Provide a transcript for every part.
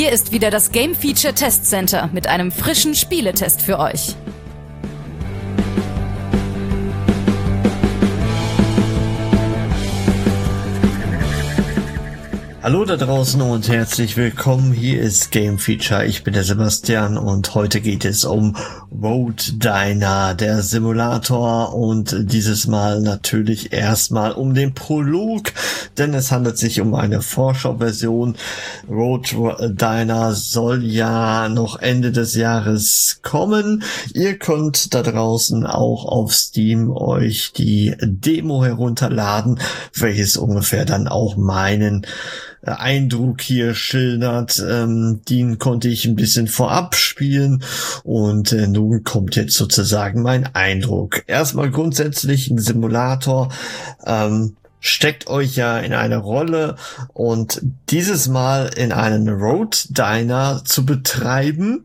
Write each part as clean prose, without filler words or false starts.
Hier ist wieder das Game Feature Test Center mit einem frischen Spieletest für euch. Hallo da draußen und herzlich willkommen. Hier ist Game Feature. Ich bin der Sebastian und heute geht es um Road Diner, der Simulator, und dieses Mal natürlich erstmal um den Prolog, denn es handelt sich um eine Vorschauversion. Road Diner soll ja noch Ende des Jahres kommen. Ihr könnt da draußen auch auf Steam euch die Demo herunterladen, welches ungefähr dann auch meinen Eindruck hier schildert. Den konnte ich ein bisschen vorab spielen und nun kommt jetzt sozusagen mein Eindruck. Erstmal grundsätzlich ein Simulator. Steckt euch ja in eine Rolle und dieses Mal in einen Road Diner zu betreiben,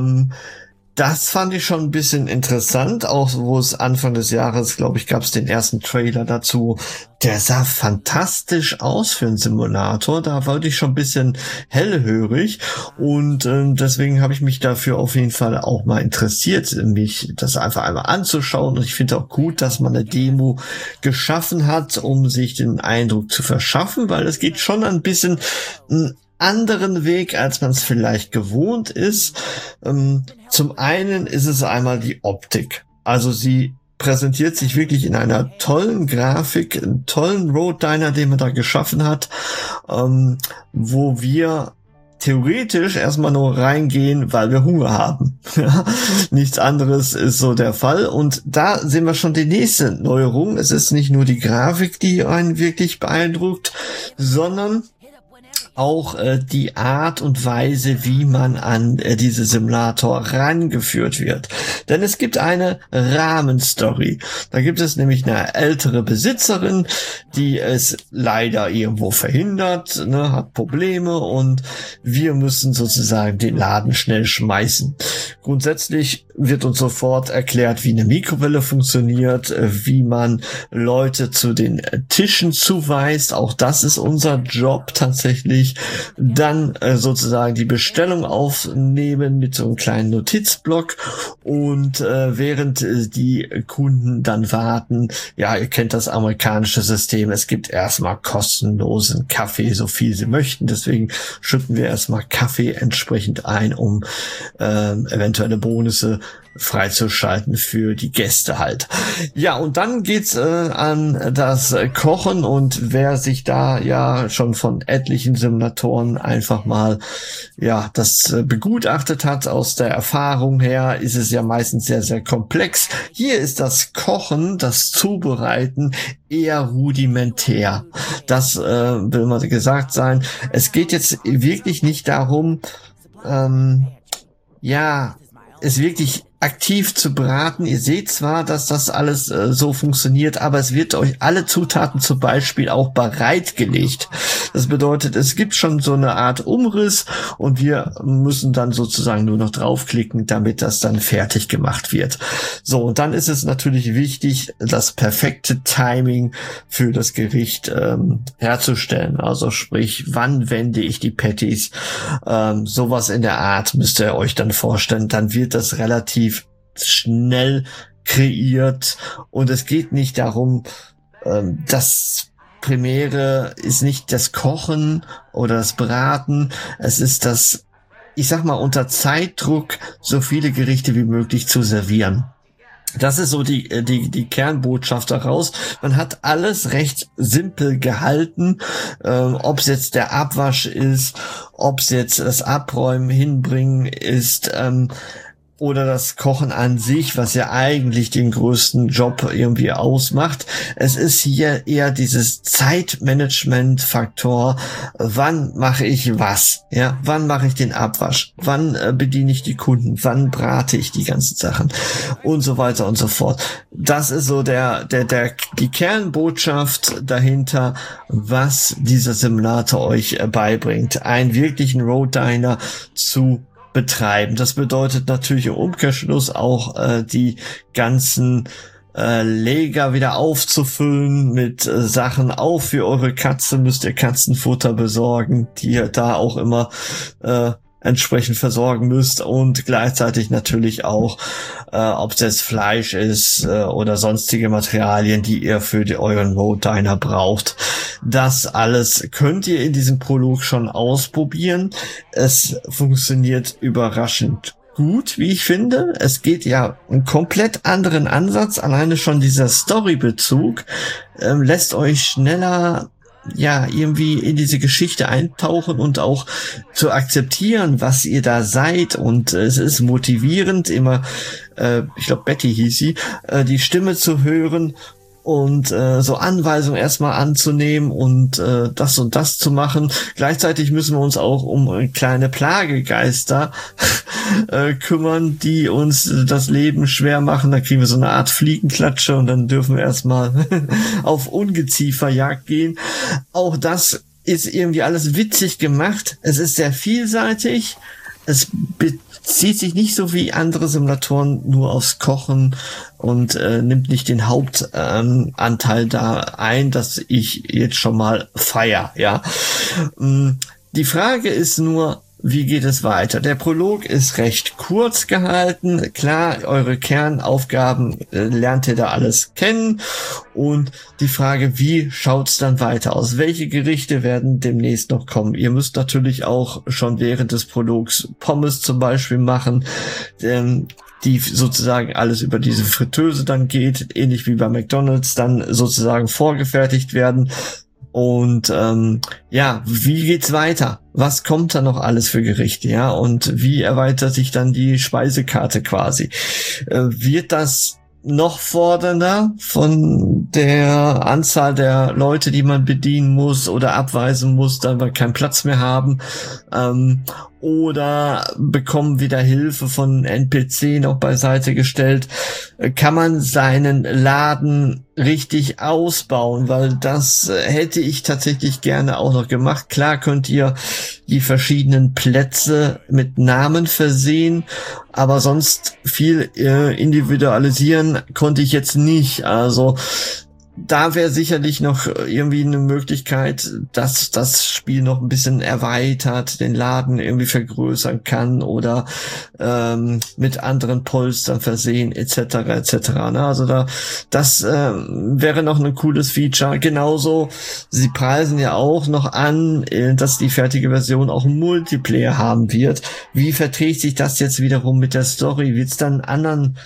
das fand ich schon ein bisschen interessant, auch wo es Anfang des Jahres, glaube ich, gab es den ersten Trailer dazu. Der sah fantastisch aus für einen Simulator, da wollte ich schon ein bisschen hellhörig und deswegen habe ich mich dafür auf jeden Fall auch mal interessiert, mich das einfach einmal anzuschauen, und ich finde auch gut, dass man eine Demo geschaffen hat, um sich den Eindruck zu verschaffen, weil es geht schon ein bisschen anderen Weg, als man es vielleicht gewohnt ist. Zum einen ist es einmal die Optik. Also sie präsentiert sich wirklich in einer tollen Grafik, einen tollen Road Diner, den man da geschaffen hat, wo wir theoretisch erstmal nur reingehen, weil wir Hunger haben. Nichts anderes ist so der Fall. Und da sehen wir schon die nächste Neuerung. Es ist nicht nur die Grafik, die einen wirklich beeindruckt, sondern auch die Art und Weise, wie man an diese Simulator rangeführt wird. Denn es gibt eine Rahmenstory. Da gibt es nämlich eine ältere Besitzerin, die es leider irgendwo verhindert, hat Probleme, und wir müssen sozusagen den Laden schnell schmeißen. Grundsätzlich wird uns sofort erklärt, wie eine Mikrowelle funktioniert, wie man Leute zu den Tischen zuweist. Auch das ist unser Job tatsächlich. Dann sozusagen die Bestellung aufnehmen mit so einem kleinen Notizblock, und während die Kunden dann warten, ja, ihr kennt das amerikanische System, es gibt erstmal kostenlosen Kaffee, so viel sie möchten, deswegen schütten wir erstmal Kaffee entsprechend ein, um eventuelle Bonusse freizuschalten für die Gäste halt. Ja, und dann geht's an das Kochen, und wer sich da ja schon von etlichen Simulatoren einfach mal das begutachtet hat aus der Erfahrung her, ist es ja meistens sehr, sehr komplex. Hier ist das Kochen, das Zubereiten eher rudimentär. Das will mal gesagt sein. Es geht jetzt wirklich nicht darum, es wirklich aktiv zu braten. Ihr seht zwar, dass das alles so funktioniert, aber es wird euch alle Zutaten zum Beispiel auch bereitgelegt. Das bedeutet, es gibt schon so eine Art Umriss, und wir müssen dann sozusagen nur noch draufklicken, damit das dann fertig gemacht wird. So, und dann ist es natürlich wichtig, das perfekte Timing für das Gericht herzustellen. Also sprich, wann wende ich die Patties? Sowas in der Art müsst ihr euch dann vorstellen. Dann wird das relativ schnell kreiert, und es geht nicht darum, das Primäre ist nicht das Kochen oder das Braten, es ist das, ich sag mal, unter Zeitdruck so viele Gerichte wie möglich zu servieren. Das ist so die Kernbotschaft daraus. Man hat alles recht simpel gehalten, ob es jetzt der Abwasch ist, ob es jetzt das Abräumen hinbringen ist, oder das Kochen an sich, was ja eigentlich den größten Job irgendwie ausmacht. Es ist hier eher dieses Zeitmanagement-Faktor. Wann mache ich was? Ja, wann mache ich den Abwasch? Wann bediene ich die Kunden? Wann brate ich die ganzen Sachen? Und so weiter und so fort. Das ist so die Kernbotschaft dahinter, was dieser Simulator euch beibringt. Einen wirklichen Road Diner zu betreiben. Das bedeutet natürlich im Umkehrschluss auch die ganzen Lager wieder aufzufüllen mit Sachen. Auch für eure Katze müsst ihr Katzenfutter besorgen, die ihr da auch immer entsprechend versorgen müsst und gleichzeitig natürlich auch, ob es jetzt Fleisch ist oder sonstige Materialien, die ihr für euren Road Diner braucht. Das alles könnt ihr in diesem Prolog schon ausprobieren. Es funktioniert überraschend gut, wie ich finde. Es geht ja einen komplett anderen Ansatz. Alleine schon dieser Storybezug lässt euch schneller irgendwie in diese Geschichte eintauchen und auch zu akzeptieren, was ihr da seid. Und es ist motivierend, immer, ich glaube Betty hieß sie, die Stimme zu hören und so Anweisungen erstmal anzunehmen und das und das zu machen. Gleichzeitig müssen wir uns auch um kleine Plagegeister kümmern, die uns das Leben schwer machen. Da kriegen wir so eine Art Fliegenklatsche und dann dürfen wir erstmal auf Ungezieferjagd gehen. Auch das ist irgendwie alles witzig gemacht. Es ist sehr vielseitig. Es bezieht sich nicht so wie andere Simulatoren nur aufs Kochen und nimmt nicht den Hauptanteil da ein, dass ich jetzt schon mal feier. Ja, die Frage ist nur, wie geht es weiter? Der Prolog ist recht kurz gehalten. Klar, eure Kernaufgaben lernt ihr da alles kennen. Und die Frage, wie schaut's dann weiter aus? Welche Gerichte werden demnächst noch kommen? Ihr müsst natürlich auch schon während des Prologs Pommes zum Beispiel machen, die sozusagen alles über diese Fritteuse dann geht, ähnlich wie bei McDonald's, dann sozusagen vorgefertigt werden. Und wie geht's weiter? Was kommt da noch alles für Gerichte? Ja, und wie erweitert sich dann die Speisekarte quasi? Wird das noch fordernder von der Anzahl der Leute, die man bedienen muss oder abweisen muss, da wir keinen Platz mehr haben? Oder bekommen wieder Hilfe von NPC noch beiseite gestellt? Kann man seinen Laden richtig ausbauen? Weil das hätte ich tatsächlich gerne auch noch gemacht. Klar könnt ihr die verschiedenen Plätze mit Namen versehen, aber sonst viel individualisieren konnte ich jetzt nicht. Also da wäre sicherlich noch irgendwie eine Möglichkeit, dass das Spiel noch ein bisschen erweitert, den Laden irgendwie vergrößern kann oder mit anderen Polstern versehen etc. etc. Also das wäre noch ein cooles Feature. Genauso, sie preisen ja auch noch an, dass die fertige Version auch einen Multiplayer haben wird. Wie verträgt sich das jetzt wiederum mit der Story? Wird es dann einen anderen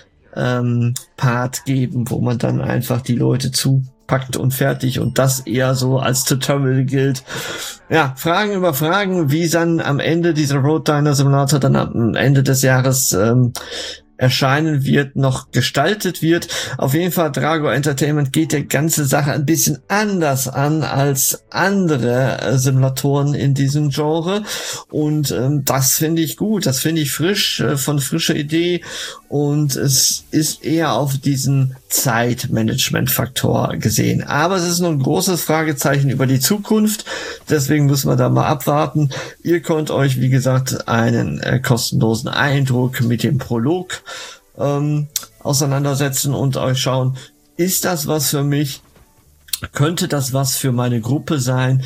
Part geben, wo man dann einfach die Leute zupackt und fertig und das eher so als Tutorial gilt. Ja, Fragen über Fragen, wie dann am Ende dieser Road Diner Simulator dann am Ende des Jahres erscheinen wird, noch gestaltet wird. Auf jeden Fall, Drago Entertainment geht der ganze Sache ein bisschen anders an als andere Simulatoren in diesem Genre und das finde ich gut, das finde ich frisch, von frischer Idee und es ist eher auf diesen Zeitmanagement-Faktor gesehen. Aber es ist noch ein großes Fragezeichen über die Zukunft, deswegen müssen wir da mal abwarten. Ihr könnt euch, wie gesagt, einen kostenlosen Eindruck mit dem Prolog auseinandersetzen und euch schauen, ist das was für mich? Könnte das was für meine Gruppe sein?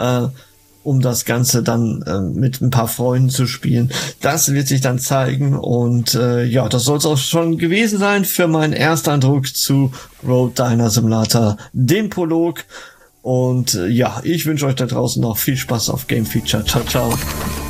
Um das Ganze dann mit ein paar Freunden zu spielen. Das wird sich dann zeigen und das soll es auch schon gewesen sein für meinen Ersteindruck zu Road Diner Simulator, dem Prolog. Und ich wünsche euch da draußen noch viel Spaß auf Game Feature. Ciao, ciao.